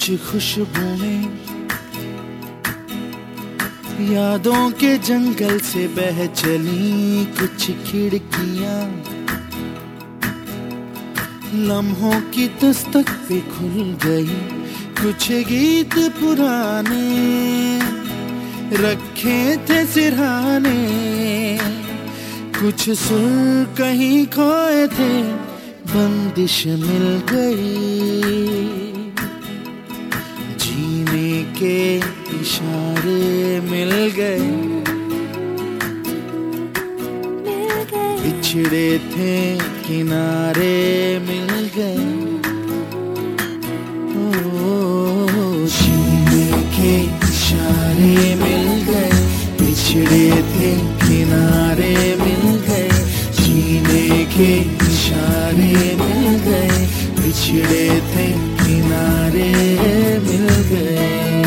कुछ खुशबुएं यादों के जंगल से बह चली, कुछ खिड़कियां लम्हों की दस्तक पे खुल गई, कुछ गीत पुराने रखे थे सिरहाने, कुछ सुर कहीं खोए थे, बंदिश मिल गई, जीने के इशारे मिल गए, बिछड़े थे किनारे मिल गए, ओ जीने के इशारे मिल गए, बिछड़े थे किनारे मिल गए, जीने के इशारे मिल गए, बिछड़े थे किनारे मिल गए।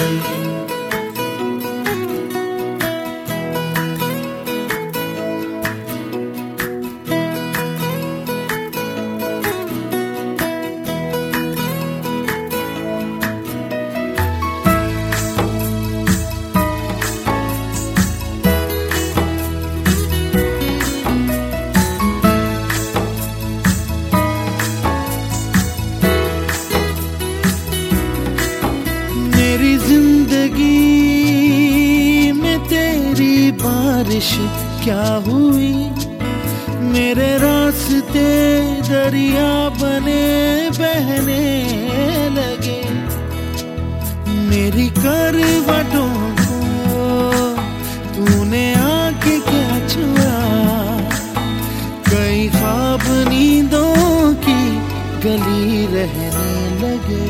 मेरी जिंदगी में तेरी बारिश क्या हुई, मेरे रास्ते दरिया बने बहने लगे, मेरी करवटों को तूने आके क्या छुआ, कई ख्वाब नींदों की गली रहने लगे,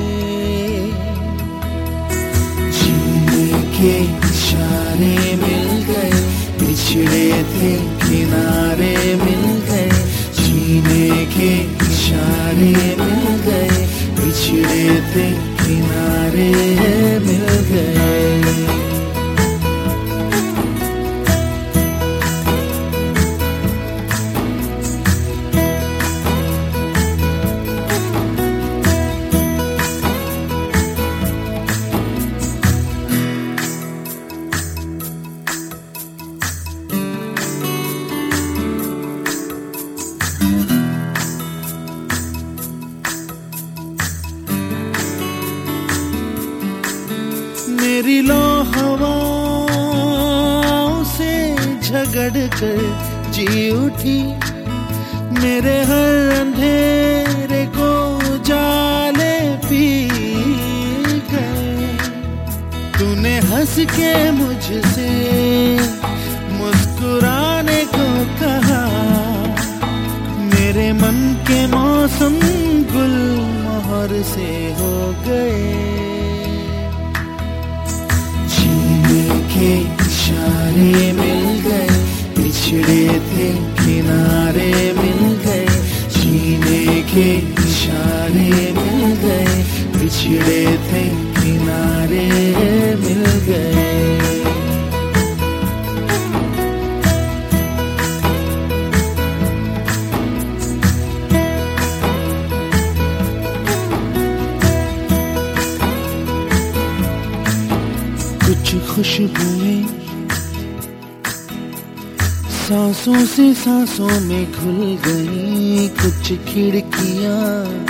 के इशारे मिल गए, बिछड़े थे किनारे मिल गए, जीने के इशारे मिल गए, बिछड़े थे किनारे मिल गए। मेरी लो हवाओं से झगड़ कर जी उठी, मेरे हर अंधेरे को जाले पी गए, तूने हंस के मुझसे मुस्कुराने को कहा, मेरे मन के मौसम गुल मोहर से हो गए, के इशारे मिल गए, बिछड़े थे किनारे मिल गए, जीने के इशारे मिल गए, बिछड़े थे किनारे मिल गए। कुछ खुशबुएं सांसों से सांसों में घुल गई, कुछ खिड़कियां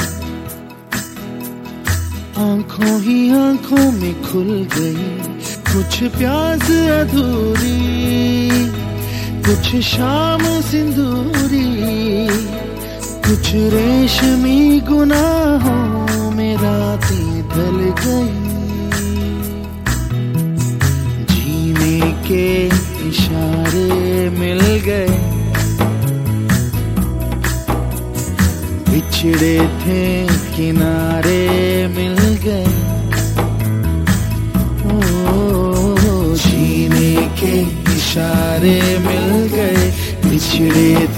आंखों ही आंखों में खुल गई, कुछ प्यास अधूरी, कुछ शाम सिंदूरी, कुछ रेशमी गुनाहों में रातें ढल गई, के इशारे मिल गए, बिछड़े थे किनारे मिल गए, ओ जीने के इशारे मिल गए, बिछड़े